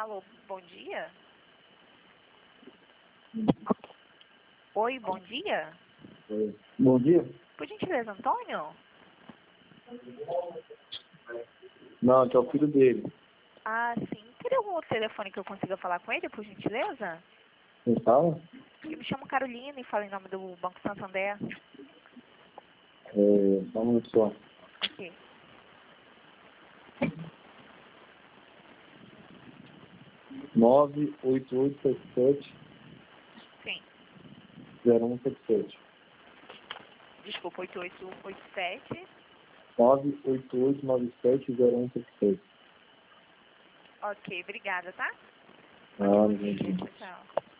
Alô, bom dia? Oi, bom dia? Oi. Bom dia? Por gentileza, Antônio? Não, que é o filho dele. Ah, sim. Teria algum outro telefone que eu consiga falar com ele, por gentileza? Quem fala? Eu me chamo Carolina e falo em nome do Banco Santander. Só um minuto só. Ok. Nove oito oito sete Sim. 0177. Desculpa, 8887. 988970177. Ok, obrigada, tá? Ah, Ok, bom entendi. dia. Tchau, tchau.